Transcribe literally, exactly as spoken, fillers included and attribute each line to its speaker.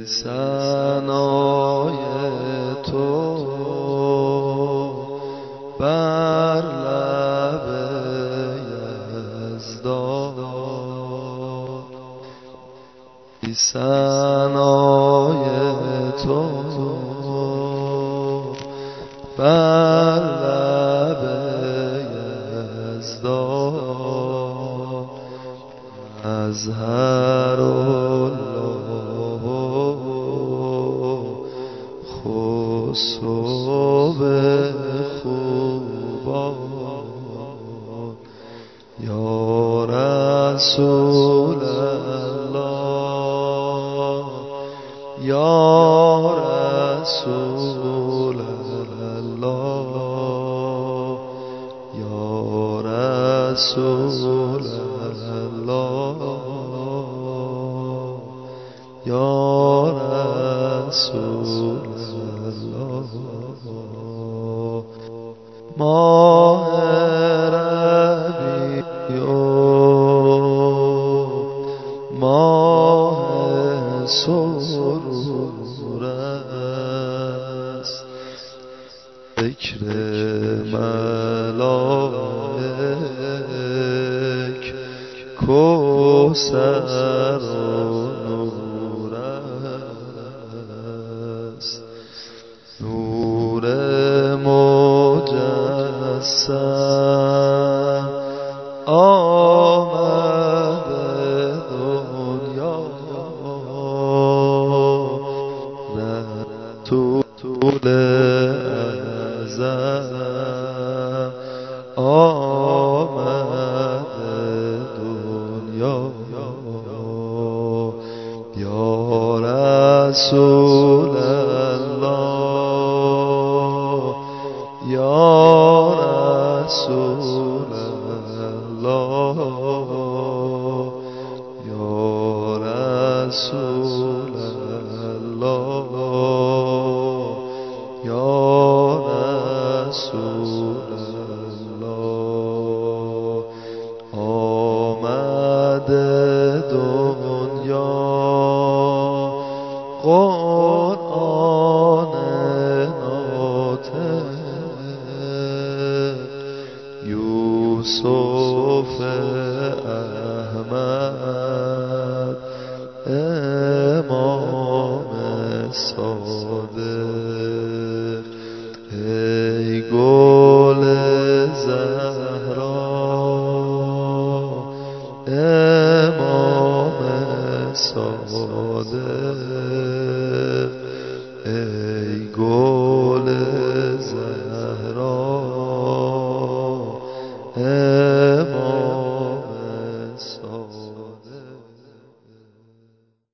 Speaker 1: ثنای تو بر لب یزدان، بی ثنای تو بر لب یزدان، از هر الله خسرو خوبان، یا رسول الله یا رسول الله یا رسول الله یا رسول الله. ماه ربیع ماه سرور است، ذکر ملائک کوثر و نور است، نور مجسم آمده دنیا، نه طول ازل آمده دنیا، یا رسول الله یا رسول الله یا رسول الله یا رسول الله. آمده دنیا قرآن ناطق، یوسف احمد امام صادق، ای گل زهرا امام صادق، ای گل